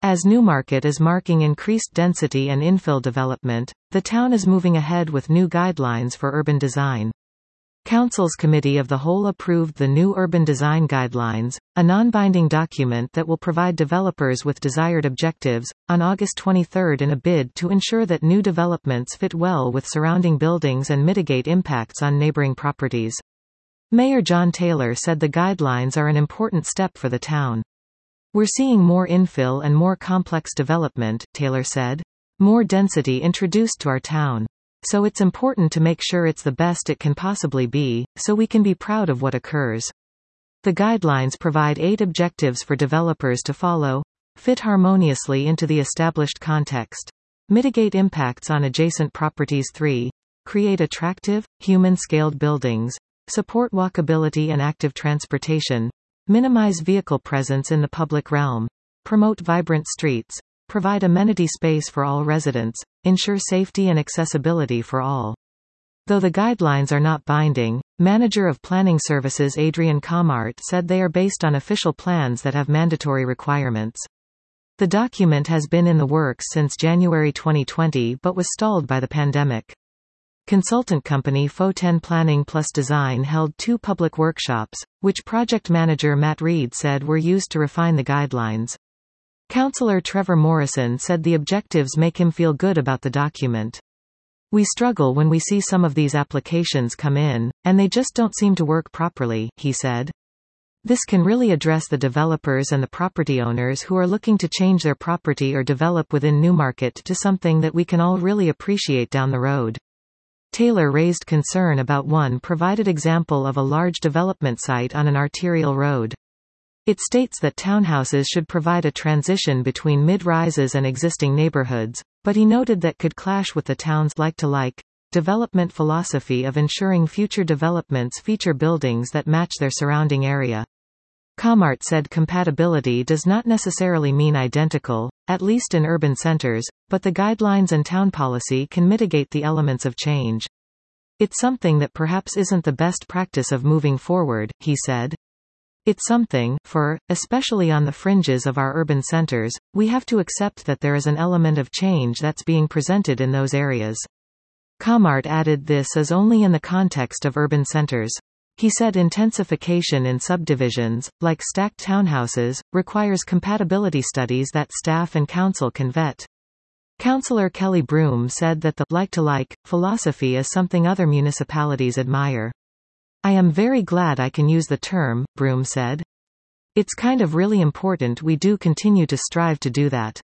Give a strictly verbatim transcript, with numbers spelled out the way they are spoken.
As Newmarket is marking increased density and infill development, the town is moving ahead with new guidelines for urban design. Council's Committee of the Whole approved the new Urban Design Guidelines, a non-binding document that will provide developers with desired objectives, on August twenty-third in a bid to ensure that new developments fit well with surrounding buildings and mitigate impacts on neighboring properties. Mayor John Taylor said the guidelines are an important step for the town. "We're seeing more infill and more complex development," Taylor said. "More density introduced to our town. So it's important to make sure it's the best it can possibly be, so we can be proud of what occurs." The guidelines provide eight objectives for developers to follow. Fit harmoniously into the established context. Mitigate impacts on adjacent properties. three. Create attractive, human-scaled buildings. Support walkability and active transportation. Minimize vehicle presence in the public realm. Promote vibrant streets. Provide amenity space for all residents. Ensure safety and accessibility for all. Though the guidelines are not binding, Manager of Planning Services Adrian Comart said they are based on official plans that have mandatory requirements. The document has been in the works since January twenty twenty but was stalled by the pandemic. Consultant company Foten Planning Plus Design held two public workshops, which project manager Matt Reed said were used to refine the guidelines. Councillor Trevor Morrison said the objectives make him feel good about the document. "We struggle when we see some of these applications come in, and they just don't seem to work properly," he said. "This can really address the developers and the property owners who are looking to change their property or develop within Newmarket to something that we can all really appreciate down the road." Taylor raised concern about one provided example of a large development site on an arterial road. It states that townhouses should provide a transition between mid-rises and existing neighborhoods, but he noted that could clash with the town's like-to-like development philosophy of ensuring future developments feature buildings that match their surrounding area. Comart said compatibility does not necessarily mean identical, at least in urban centers, but the guidelines and town policy can mitigate the elements of change. "It's something that perhaps isn't the best practice of moving forward," he said. "It's something, for, especially on the fringes of our urban centers, we have to accept that there is an element of change that's being presented in those areas." Comart added this is only in the context of urban centers. He said intensification in subdivisions, like stacked townhouses, requires compatibility studies that staff and council can vet. Councillor Kelly Broom said that the like-to-like philosophy is something other municipalities admire. "I am very glad I can use the term," Broom said. "It's kind of really important we do continue to strive to do that."